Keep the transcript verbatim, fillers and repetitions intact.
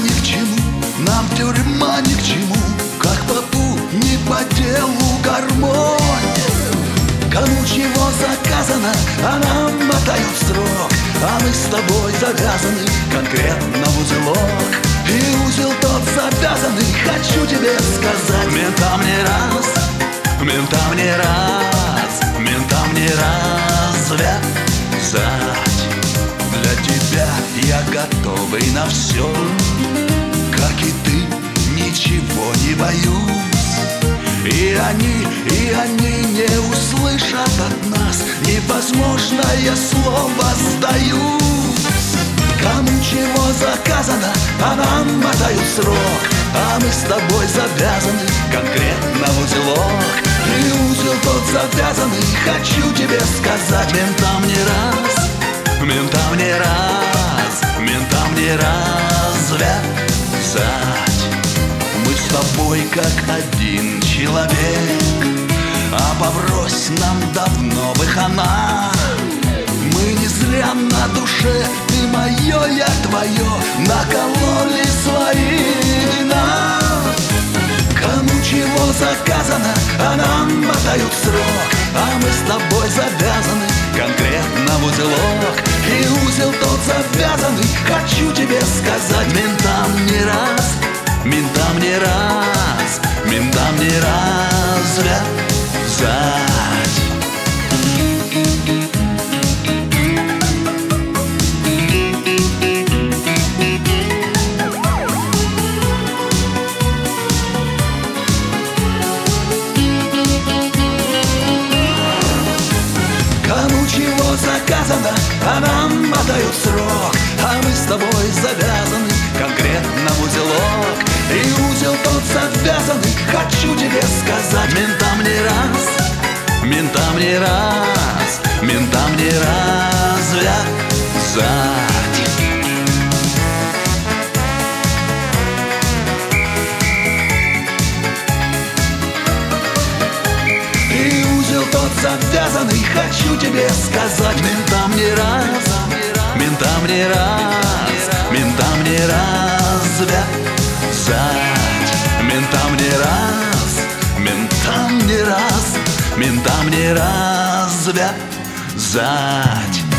ни к чему, нам тюрьма ни к чему, как попу не по делу гармонь. Кому чего заказано, а нам мотают срок, а мы с тобой завязаны конкретно в узелок. И узел тот завязанный, хочу тебе сказать, ментам не раз, ментам не раз, ментам не развязать. Для тебя я готовый на все, как и ты, ничего не боюсь. И они, и они не услышат от нас невозможное слово «сдаюсь». Кому чего заказано, а нам мотают срок, а мы с тобой завязаны конкретно в узелок. И узел тот завязанный, хочу тебе сказать, ментам не раз, ментам не раз, ментам не развязать. Мы с тобой как один человек, а поврось нам давно бы хана. Мы не зря на душе, ты мое, я твое, накололи свои вина. Кому чего заказано, а нам мотают срок, а мы с тобой завязаны конкретно в узелок. И узел тот завязанный, хочу тебе сказать, ментам не раз, ментам не раз, ментам не развязать. Кому чего заказано, а нам мотают срок, а мы с тобой завязаны конкретно в узелок. И узел тот завязанный, хочу тебе сказать, ментам не раз, ментам не раз, ментам не развязать. И узел тот завязанный, хочу тебе сказать, ментам не раз, ментам не раз, ментам не развязать. Ментам не раз, ментам не раз, ментам не развязать.